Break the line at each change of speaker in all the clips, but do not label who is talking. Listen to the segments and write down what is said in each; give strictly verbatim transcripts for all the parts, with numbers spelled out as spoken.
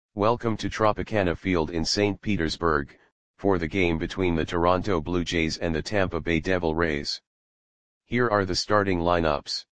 Welcome to Tropicana Field in Saint Petersburg, for the game between the Toronto Blue Jays and the Tampa Bay Devil Rays. Here are the starting lineups.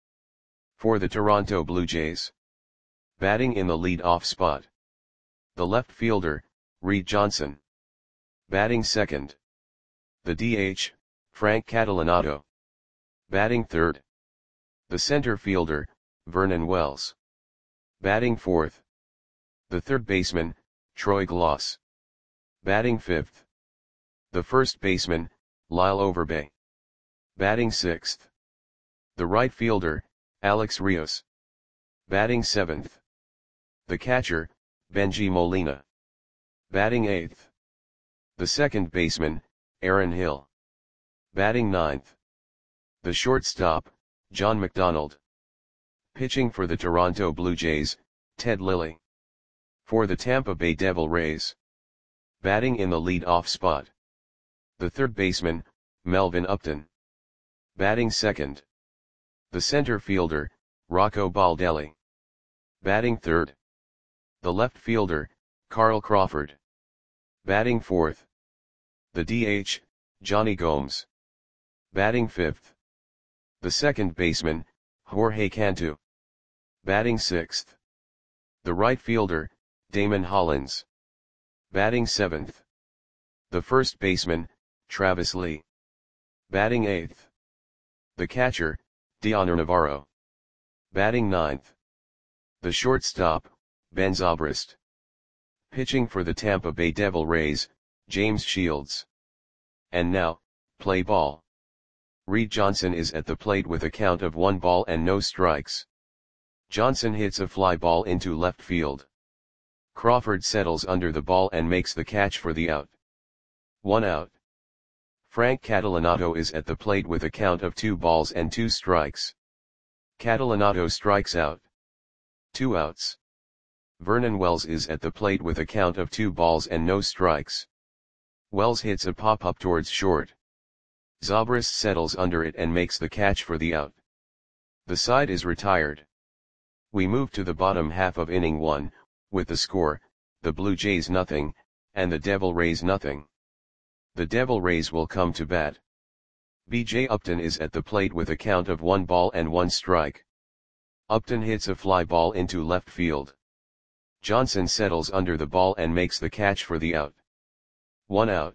For the Toronto Blue Jays. Batting in the lead-off spot. The left fielder, Reed Johnson. Batting second. The D H, Frank Catalanotto. Batting third. The center fielder, Vernon Wells. Batting fourth. The third baseman, Troy Glaus. Batting fifth. The first baseman, Lyle Overbay. Batting sixth. The right fielder, Alex Rios. Batting seventh. The catcher, Bengie Molina. Batting eighth. The second baseman, Aaron Hill. Batting ninth. The shortstop, John McDonald. Pitching for the Toronto Blue Jays, Ted Lilly. For the Tampa Bay Devil Rays. Batting in the lead-off spot. The third baseman, Melvin Upton. Batting second. The center fielder, Rocco Baldelli. Batting third. The left fielder, Carl Crawford. Batting fourth. The D H, Johnny Gomes. Batting fifth. The second baseman, Jorge Cantu. Batting sixth. The right fielder, Damon Hollins. Batting seventh. The first baseman, Travis Lee. Batting eighth. The catcher, Dioner Navarro. Batting ninth. The shortstop, Ben Zobrist. Pitching for the Tampa Bay Devil Rays, James Shields. And now, play ball. Reed Johnson is at the plate with a count of one ball and no strikes. Johnson hits a fly ball into left field. Crawford settles under the ball and makes the catch for the out. One out. Frank Catalanotto is at the plate with a count of two balls and two strikes. Catalanotto strikes out. Two outs. Vernon Wells is at the plate with a count of two balls and no strikes. Wells hits a pop-up towards short. Zobrist settles under it and makes the catch for the out. The side is retired. We move to the bottom half of inning one, with the score, the Blue Jays nothing, and the Devil Rays nothing. The Devil Rays will come to bat. B J Upton is at the plate with a count of one ball and one strike. Upton hits a fly ball into left field. Johnson settles under the ball and makes the catch for the out. One out.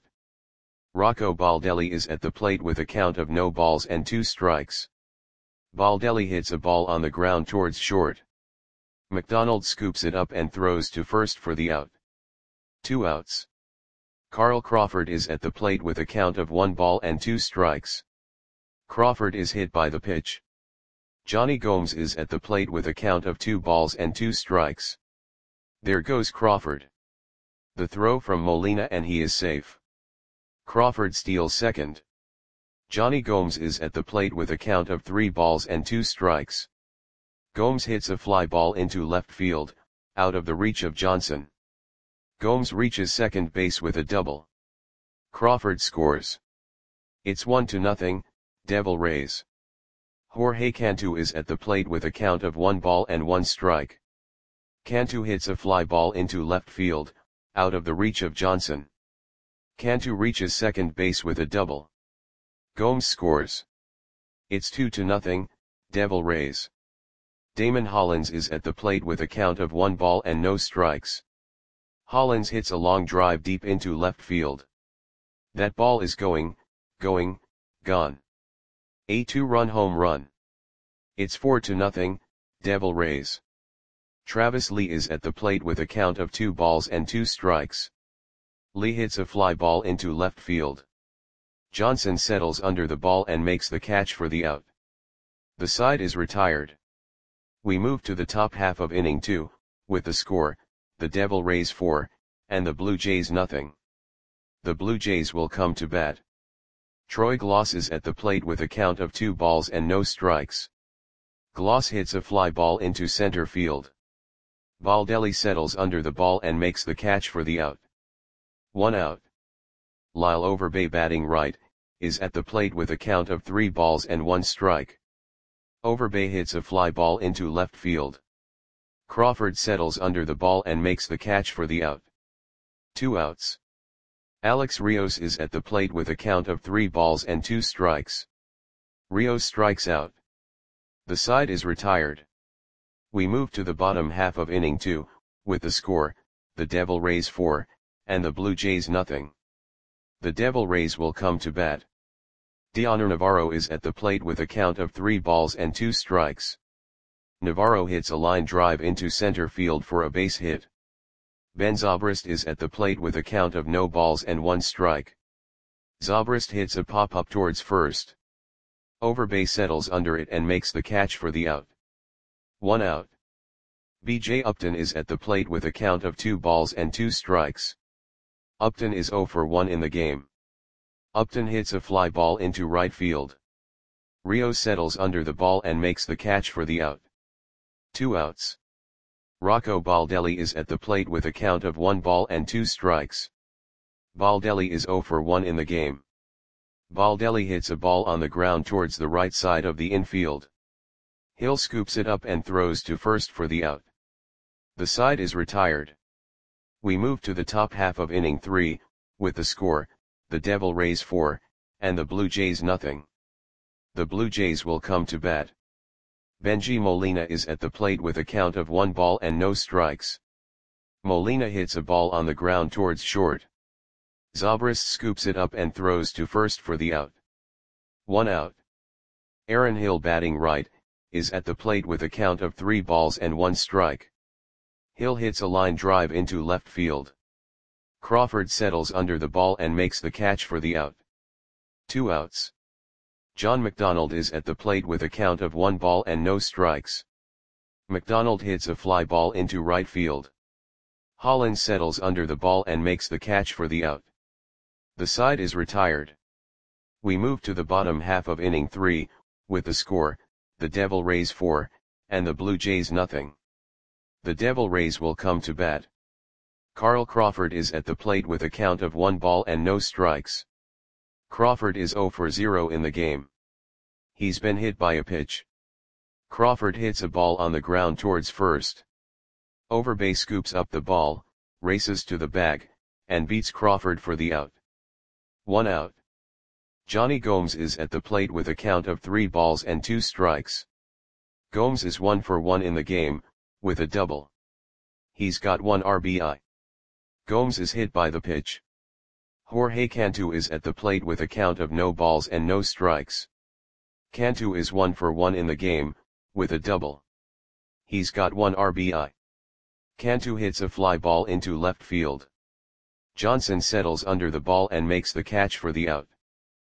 Rocco Baldelli is at the plate with a count of no balls and two strikes. Baldelli hits a ball on the ground towards short. McDonald scoops it up and throws to first for the out. Two outs. Carl Crawford is at the plate with a count of one ball and two strikes. Crawford is hit by the pitch. Johnny Gomes is at the plate with a count of two balls and two strikes. There goes Crawford. The throw from Molina and he is safe. Crawford steals second. Johnny Gomes is at the plate with a count of three balls and two strikes. Gomes hits a fly ball into left field, out of the reach of Johnson. Gomes reaches second base with a double. Crawford scores. It's one to nothing, Devil Rays. Jorge Cantu is at the plate with a count of one ball and one strike. Cantu hits a fly ball into left field, out of the reach of Johnson. Cantu reaches second base with a double. Gomes scores. It's two to nothing, Devil Rays. Damon Hollins is at the plate with a count of one ball and no strikes. Hollins hits a long drive deep into left field. That ball is going, going, gone. A two-run home run. It's four to nothing, Devil Rays. Travis Lee is at the plate with a count of two balls and two strikes. Lee hits a fly ball into left field. Johnson settles under the ball and makes the catch for the out. The side is retired. We move to the top half of inning two, with the score, the Devil Rays four, and the Blue Jays nothing. The Blue Jays will come to bat. Troy Glaus is at the plate with a count of two balls and no strikes. Glaus hits a fly ball into center field. Baldelli settles under the ball and makes the catch for the out. One out. Lyle Overbay, batting right, is at the plate with a count of three balls and one strike. Overbay hits a fly ball into left field. Crawford settles under the ball and makes the catch for the out. Two outs. Alex Rios is at the plate with a count of three balls and two strikes. Rios strikes out. The side is retired. We move to the bottom half of inning two, with the score, the Devil Rays four, and the Blue Jays nothing. The Devil Rays will come to bat. Dioner Navarro is at the plate with a count of three balls and two strikes. Navarro hits a line drive into center field for a base hit. Ben Zobrist is at the plate with a count of no balls and one strike. Zobrist hits a pop-up towards first. Overbay settles under it and makes the catch for the out. One out. B J Upton is at the plate with a count of two balls and two strikes. Upton is zero for one in the game. Upton hits a fly ball into right field. Rios settles under the ball and makes the catch for the out. Two outs. Rocco Baldelli is at the plate with a count of one ball and two strikes. Baldelli is zero for one in the game. Baldelli hits a ball on the ground towards the right side of the infield. Hill scoops it up and throws to first for the out. The side is retired. We move to the top half of inning three, with the score, the Devil Rays four, and the Blue Jays nothing. The Blue Jays will come to bat. Benji Molina is at the plate with a count of one ball and no strikes. Molina hits a ball on the ground towards short. Zobrist scoops it up and throws to first for the out. One out. Aaron Hill, batting right, is at the plate with a count of three balls and one strike. Hill hits a line drive into left field. Crawford settles under the ball and makes the catch for the out. Two outs. John McDonald is at the plate with a count of one ball and no strikes. McDonald hits a fly ball into right field. Hollins settles under the ball and makes the catch for the out. The side is retired. We move to the bottom half of inning three, with the score, the Devil Rays four, and the Blue Jays nothing. The Devil Rays will come to bat. Carl Crawford is at the plate with a count of one ball and no strikes. Crawford is zero for zero in the game. He's been hit by a pitch. Crawford hits a ball on the ground towards first. Overbay scoops up the ball, races to the bag, and beats Crawford for the out. One out. Johnny Gomes is at the plate with a count of three balls and two strikes. Gomes is one for one in the game, with a double. He's got one R B I. Gomes is hit by the pitch. Jorge Cantu is at the plate with a count of no balls and no strikes. Cantu is one for one in the game, with a double. He's got one R B I. Cantu hits a fly ball into left field. Johnson settles under the ball and makes the catch for the out.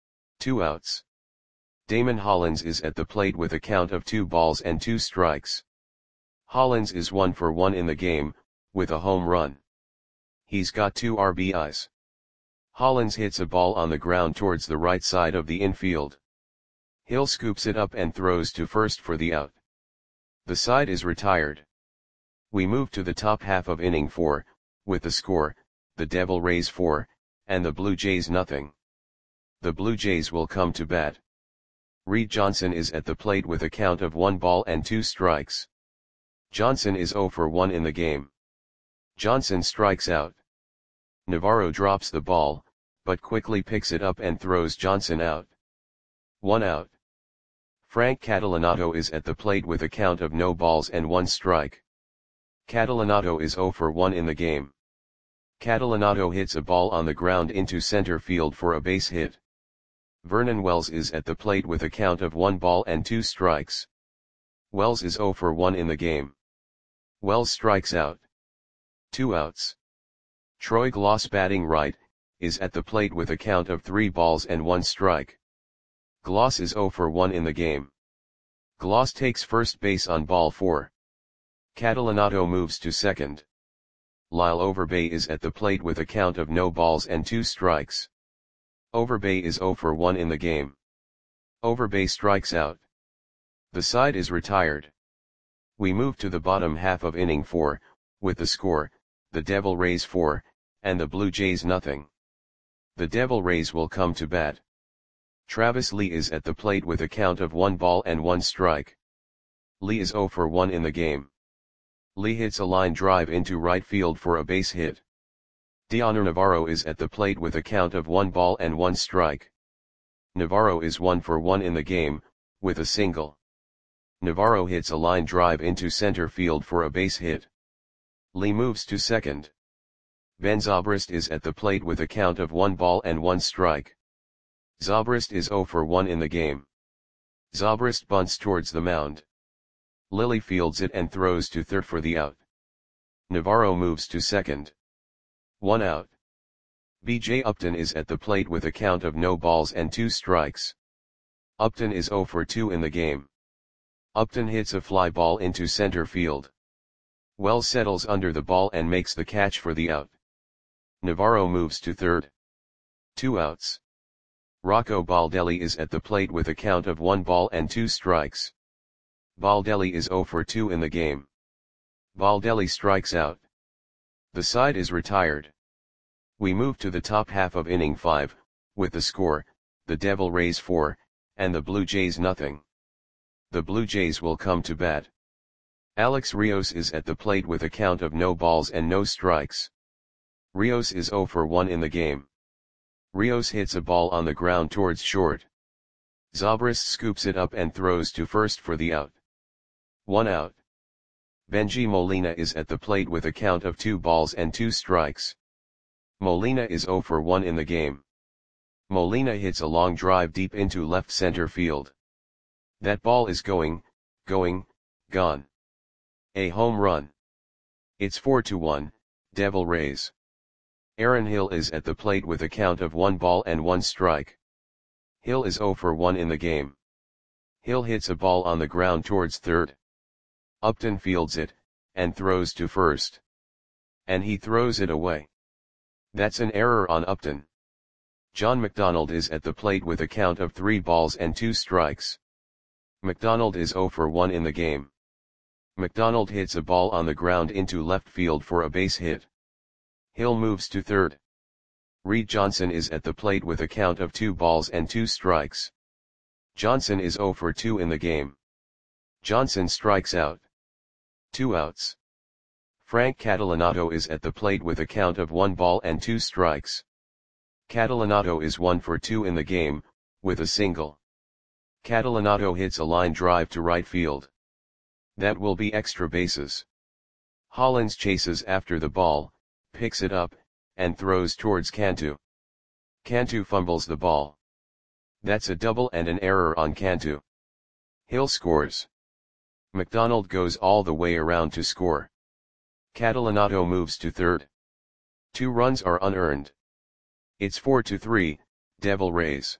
Two outs. Damon Hollins is at the plate with a count of two balls and two strikes. Hollins is one for one in the game, with a home run. He's got two R B Is. Hollins hits a ball on the ground towards the right side of the infield. Hill scoops it up and throws to first for the out. The side is retired. We move to the top half of inning four, with the score, the Devil Rays four, and the Blue Jays nothing. The Blue Jays will come to bat. Reed Johnson is at the plate with a count of one ball and two strikes. Johnson is zero for one in the game. Johnson strikes out. Navarro drops the ball, but quickly picks it up and throws Johnson out. One out. Frank Catalanato is at the plate with a count of no balls and one strike. Catalanato is zero for one in the game. Catalanato hits a ball on the ground into center field for a base hit. Vernon Wells is at the plate with a count of one ball and two strikes. Wells is zero for one in the game. Wells strikes out. Two outs. Troy Gloss, batting right, is at the plate with a count of three balls and one strike. Gloss is zero for one in the game. Gloss takes first base on ball four. Catalanato moves to second. Lyle Overbay is at the plate with a count of no balls and two strikes. Overbay is zero for one in the game. Overbay strikes out. The side is retired. We move to the bottom half of inning four, with the score, the Devil Rays four, and the Blue Jays nothing. The Devil Rays will come to bat. Travis Lee is at the plate with a count of one ball and one strike. Lee is zero for one in the game. Lee hits a line drive into right field for a base hit. Dioner Navarro is at the plate with a count of one ball and one strike. Navarro is one for one in the game, with a single. Navarro hits a line drive into center field for a base hit. Lee moves to second. Ben Zobrist is at the plate with a count of one ball and one strike. Zobrist is zero for one in the game. Zobrist bunts towards the mound. Lilly fields it and throws to third for the out. Navarro moves to second. One out. B J Upton is at the plate with a count of no balls and two strikes. Upton is zero for two in the game. Upton hits a fly ball into center field. Wells settles under the ball and makes the catch for the out. Navarro moves to third. Two outs. Rocco Baldelli is at the plate with a count of one ball and two strikes. Baldelli is zero for two in the game. Baldelli strikes out. The side is retired. We move to the top half of inning five, with the score, the Devil Rays four, and the Blue Jays nothing. The Blue Jays will come to bat. Alex Rios is at the plate with a count of no balls and no strikes. Rios is zero for one in the game. Rios hits a ball on the ground towards short. Zobrist scoops it up and throws to first for the out. One out. Benji Molina is at the plate with a count of two balls and two strikes. Molina is zero for one in the game. Molina hits a long drive deep into left center field. That ball is going, going, gone. A home run. It's four to one, Devil Rays. Aaron Hill is at the plate with a count of one ball and one strike. Hill is zero for one in the game. Hill hits a ball on the ground towards third. Upton fields it, and throws to first. And he throws it away. That's an error on Upton. John McDonald is at the plate with a count of three balls and two strikes. McDonald is zero for one in the game. McDonald hits a ball on the ground into left field for a base hit. Hill moves to third. Reed Johnson is at the plate with a count of two balls and two strikes. Johnson is zero for two in the game. Johnson strikes out. Two outs. Frank Catalanato is at the plate with a count of one ball and two strikes. Catalanato is one for two in the game, with a single. Catalanato hits a line drive to right field. That will be extra bases. Hollins chases after the ball, picks it up, and throws towards Cantu. Cantu fumbles the ball. That's a double and an error on Cantu. Hill scores. McDonald goes all the way around to score. Catalanato moves to third. Two runs are unearned. It's four to three, Devil Rays.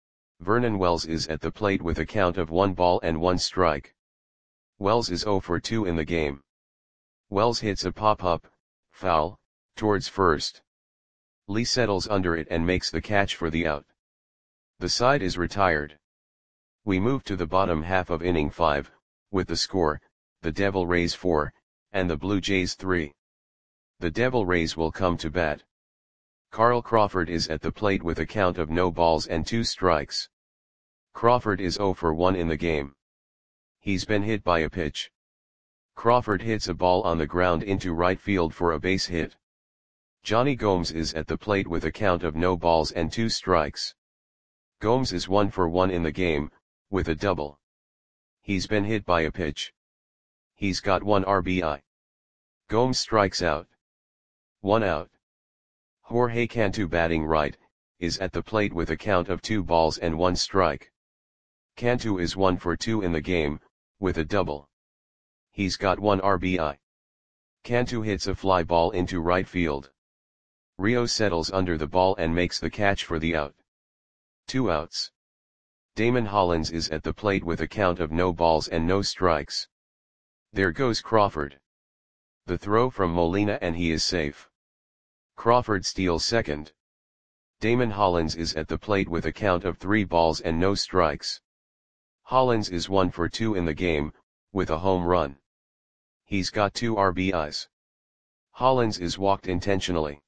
Vernon Wells is at the plate with a count of one ball and one strike. Wells is zero for two in the game. Wells hits a pop-up, foul, towards first. Lee settles under it and makes the catch for the out. The side is retired. We move to the bottom half of inning five, with the score, the Devil Rays four, and the Blue Jays three. The Devil Rays will come to bat. Carl Crawford is at the plate with a count of no balls and two strikes. Crawford is zero for one in the game. He's been hit by a pitch. Crawford hits a ball on the ground into right field for a base hit. Johnny Gomes is at the plate with a count of no balls and two strikes. Gomes is one for one in the game, with a double. He's been hit by a pitch. He's got one R B I. Gomes strikes out. One out. Jorge Cantu, batting right, is at the plate with a count of two balls and one strike. Cantu is one for two in the game, with a double. He's got one R B I. Cantu hits a fly ball into right field. Rio settles under the ball and makes the catch for the out. Two outs. Damon Hollins is at the plate with a count of no balls and no strikes. There goes Crawford. The throw from Molina and he is safe. Crawford steals second. Damon Hollins is at the plate with a count of three balls and no strikes. Hollins is one for two in the game, with a home run. He's got two R B Is. Hollins is walked intentionally.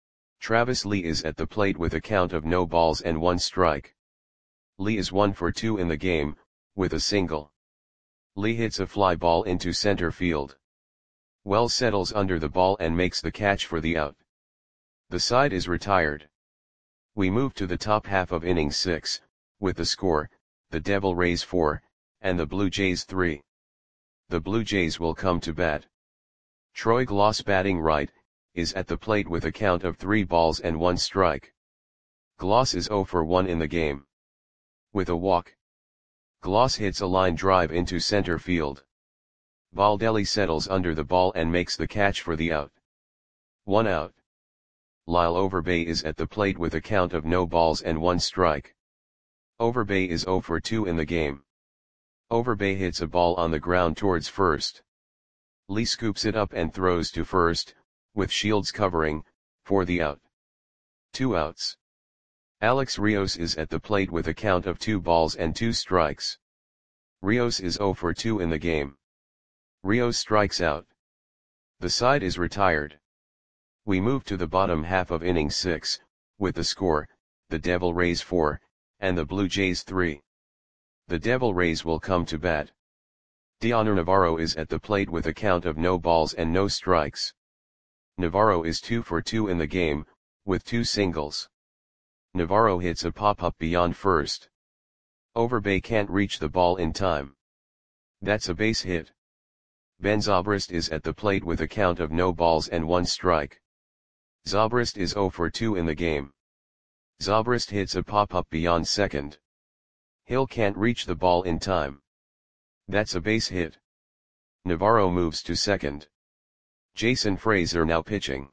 Travis Lee is at the plate with a count of no balls and one strike. Lee is one for two in the game, with a single. Lee hits a fly ball into center field. Wells settles under the ball and makes the catch for the out. The side is retired. We move to the top half of innings six, with the score, the Devil Rays four, and the Blue Jays three. The Blue Jays will come to bat. Troy Glaus, batting right, is at the plate with a count of three balls and one strike. Glaus is zero for one in the game. With a walk, Glaus hits a line drive into center field. Baldelli settles under the ball and makes the catch for the out. One out. Lyle Overbay is at the plate with a count of no balls and one strike. Overbay is zero for two in the game. Overbay hits a ball on the ground towards first. Lee scoops it up and throws to first, with Shields covering, for the out. Two outs. Alex Rios is at the plate with a count of two balls and two strikes. Rios is zero for two in the game. Rios strikes out. The side is retired. We move to the bottom half of inning six, with the score, the Devil Rays four, and the Blue Jays three. The Devil Rays will come to bat. Dioner Navarro is at the plate with a count of no balls and no strikes. Navarro is two for two in the game, with two singles. Navarro hits a pop-up beyond first. Overbay can't reach the ball in time. That's a base hit. Ben Zobrist is at the plate with a count of no balls and one strike. Zobrist is zero for two in the game. Zobrist hits a pop-up beyond second. Hill can't reach the ball in time. That's a base hit. Navarro moves to second. Jason Frazier now pitching.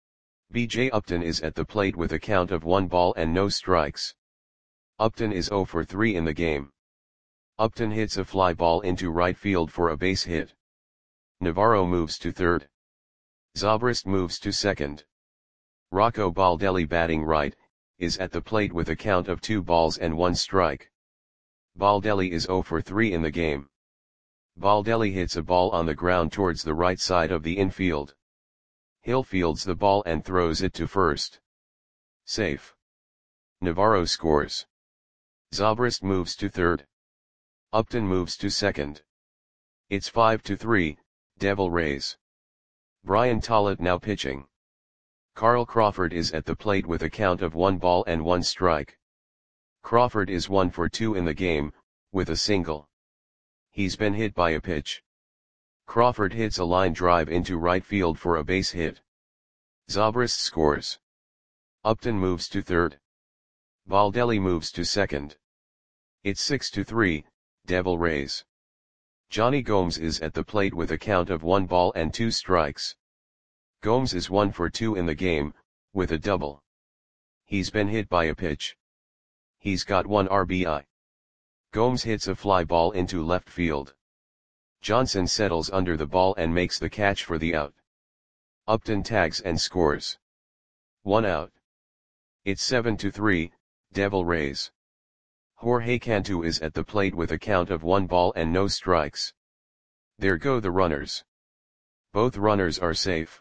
B J Upton is at the plate with a count of one ball and no strikes. Upton is zero for three in the game. Upton hits a fly ball into right field for a base hit. Navarro moves to third. Zobrist moves to second. Rocco Baldelli, batting right, is at the plate with a count of two balls and one strike. Baldelli is zero for three in the game. Baldelli hits a ball on the ground towards the right side of the infield. Hill fields the ball and throws it to first. Safe. Navarro scores. Zobrist moves to third. Upton moves to second. It's five to three, Devil Rays. Brian Tollett now pitching. Carl Crawford is at the plate with a count of one ball and one strike. Crawford is one for two in the game, with a single. He's been hit by a pitch. Crawford hits a line drive into right field for a base hit. Zobrist scores. Upton moves to third. Baldelli moves to second. It's six to three, Devil Rays. Johnny Gomes is at the plate with a count of one ball and two strikes. Gomes is one for two in the game, with a double. He's been hit by a pitch. He's got one R B I. Gomes hits a fly ball into left field. Johnson settles under the ball and makes the catch for the out. Upton tags and scores. One out. It's seven to three, Devil Rays. Jorge Cantu is at the plate with a count of one ball and no strikes. There go the runners. Both runners are safe.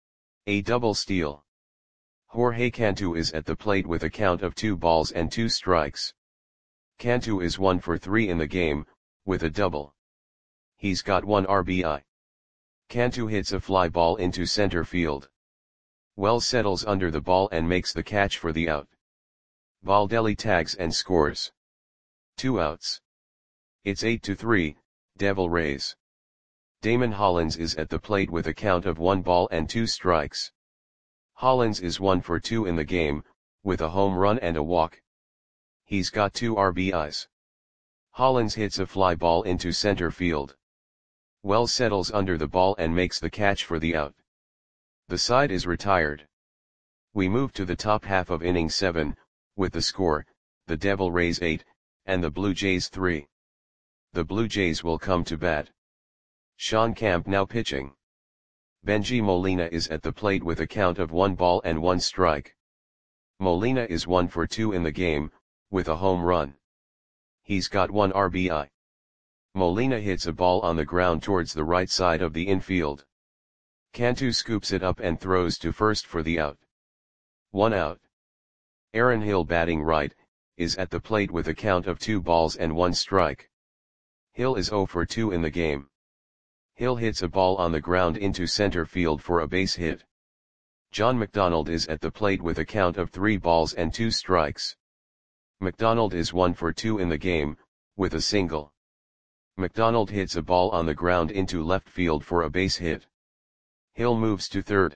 A double steal. Jorge Cantu is at the plate with a count of two balls and two strikes. Cantu is one for three in the game, with a double. He's got one R B I. Cantu hits a fly ball into center field. Wells settles under the ball and makes the catch for the out. Baldelli tags and scores. Two outs. It's eight to three, Devil Rays. Damon Hollins is at the plate with a count of one ball and two strikes. Hollins is one for two in the game, with a home run and a walk. He's got two R B Is. Hollins hits a fly ball into center field. Wells settles under the ball and makes the catch for the out. The side is retired. We move to the top half of inning seven, with the score, the Devil Rays eight, and the Blue Jays three. The Blue Jays will come to bat. Sean Camp now pitching. Benji Molina is at the plate with a count of one ball and one strike. Molina is one for two in the game, with a home run. He's got one R B I. Molina hits a ball on the ground towards the right side of the infield. Cantu scoops it up and throws to first for the out. One out. Aaron Hill, batting right, is at the plate with a count of two balls and one strike. Hill is zero for two in the game. Hill hits a ball on the ground into center field for a base hit. John McDonald is at the plate with a count of three balls and two strikes. McDonald is one for two in the game, with a single. McDonald hits a ball on the ground into left field for a base hit. Hill moves to third.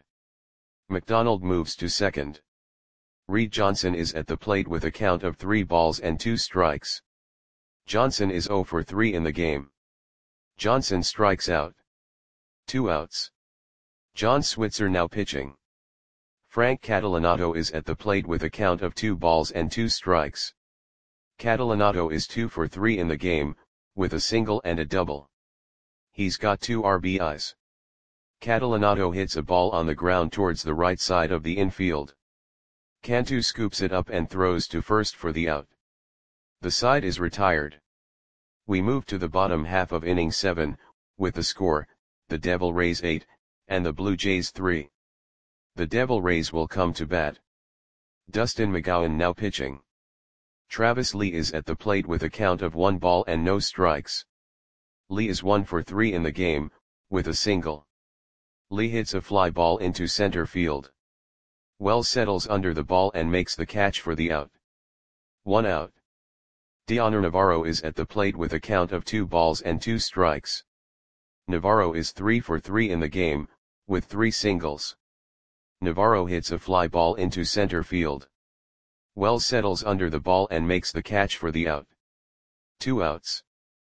McDonald moves to second. Reed Johnson is at the plate with a count of three balls and two strikes. Johnson is zero for three in the game. Johnson strikes out. Two outs. John Switzer now pitching. Frank Catalanato is at the plate with a count of two balls and two strikes. Catalanato is two for three in the game, with a single and a double. He's got two R B Is. Catalanato hits a ball on the ground towards the right side of the infield. Cantu scoops it up and throws to first for the out. The side is retired. We move to the bottom half of inning seven, with the score, the Devil Rays eight, and the Blue Jays three. The Devil Rays will come to bat. Dustin McGowan now pitching. Travis Lee is at the plate with a count of one ball and no strikes. Lee is one for three in the game, with a single. Lee hits a fly ball into center field. Wells settles under the ball and makes the catch for the out. One out. Dioner Navarro is at the plate with a count of two balls and two strikes. Navarro is three for three in the game, with three singles. Navarro hits a fly ball into center field. Wells settles under the ball and makes the catch for the out. Two outs.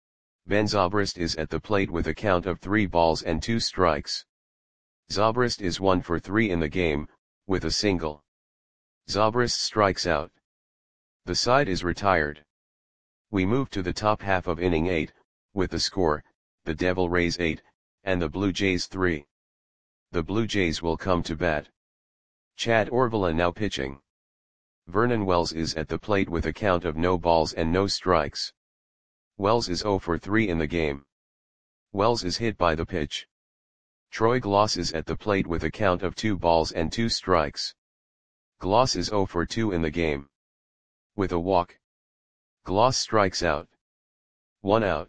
Ben Zobrist is at the plate with a count of three balls and two strikes. Zobrist is one for three in the game, with a single. Zobrist strikes out. The side is retired. We move to the top half of inning eight, with the score, the Devil Rays eight, and the Blue Jays three. The Blue Jays will come to bat. Chad Orvala now pitching. Vernon Wells is at the plate with a count of no balls and no strikes. Wells is zero for three in the game. Wells is hit by the pitch. Troy Gloss is at the plate with a count of two balls and two strikes. Gloss is zero for two in the game. With a walk. Gloss strikes out. One out.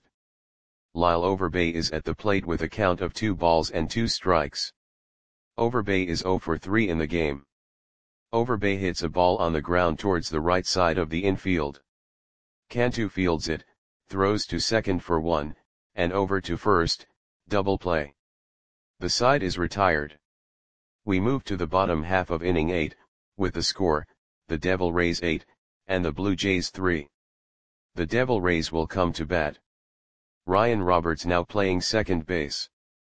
Lyle Overbay is at the plate with a count of two balls and two strikes. Overbay is zero for three in the game. Overbay hits a ball on the ground towards the right side of the infield. Cantu fields it, throws to second for one, and over to first, double play. The side is retired. We move to the bottom half of inning eight, with the score, the Devil Rays eight, and the Blue Jays three. The Devil Rays will come to bat. Ryan Roberts now playing second base.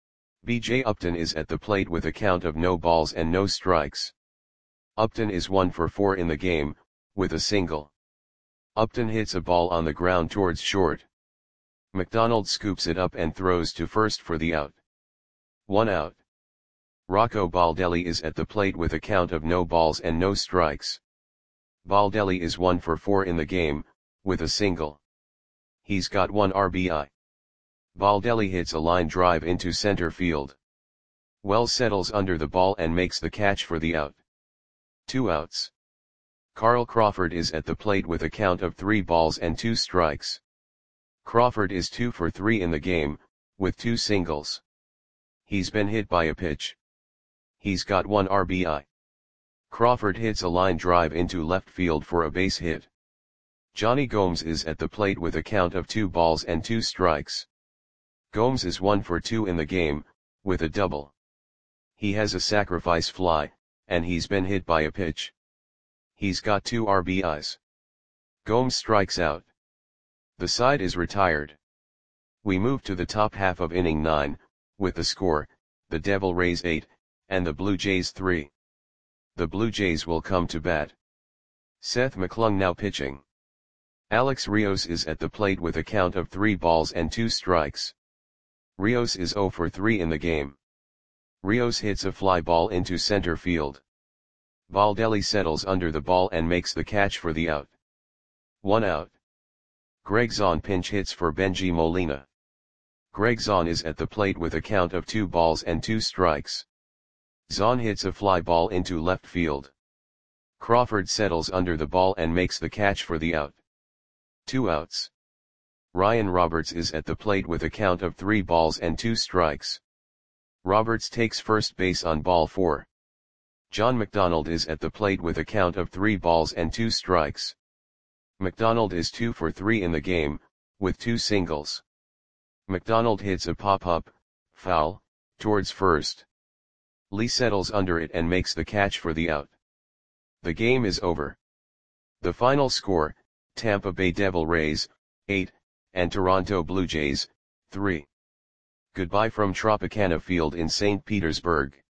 B J Upton is at the plate with a count of no balls and no strikes. Upton is one for four in the game, with a single. Upton hits a ball on the ground towards short. McDonald scoops it up and throws to first for the out. One out. Rocco Baldelli is at the plate with a count of no balls and no strikes. Baldelli is one for four in the game, with a single. He's got one R B I. Baldelli hits a line drive into center field. Wells settles under the ball and makes the catch for the out. Two outs. Carl Crawford is at the plate with a count of three balls and two strikes. Crawford is two for three in the game, with two singles. He's been hit by a pitch. He's got one R B I. Crawford hits a line drive into left field for a base hit. Johnny Gomes is at the plate with a count of two balls and two strikes. Gomes is one for two in the game, with a double. He has a sacrifice fly, and he's been hit by a pitch. He's got two R B Is. Gomes strikes out. The side is retired. We move to the top half of inning nine, with the score, the Devil Rays eight, and the Blue Jays three. The Blue Jays will come to bat. Seth McClung now pitching. Alex Rios is at the plate with a count of three balls and two strikes. Rios is zero for three in the game. Rios hits a fly ball into center field. Baldelli settles under the ball and makes the catch for the out. One out. Greg Zahn pinch hits for Benji Molina. Greg Zahn is at the plate with a count of two balls and two strikes. Zahn hits a fly ball into left field. Crawford settles under the ball and makes the catch for the out. Two outs. Ryan Roberts is at the plate with a count of three balls and two strikes. Roberts takes first base on ball four. John McDonald is at the plate with a count of three balls and two strikes. McDonald is two for three in the game, with two singles. McDonald hits a pop-up, foul, towards first. Lee settles under it and makes the catch for the out. The game is over. The final score, Tampa Bay Devil Rays, eight, and Toronto Blue Jays, three. Goodbye from Tropicana Field in Saint Petersburg.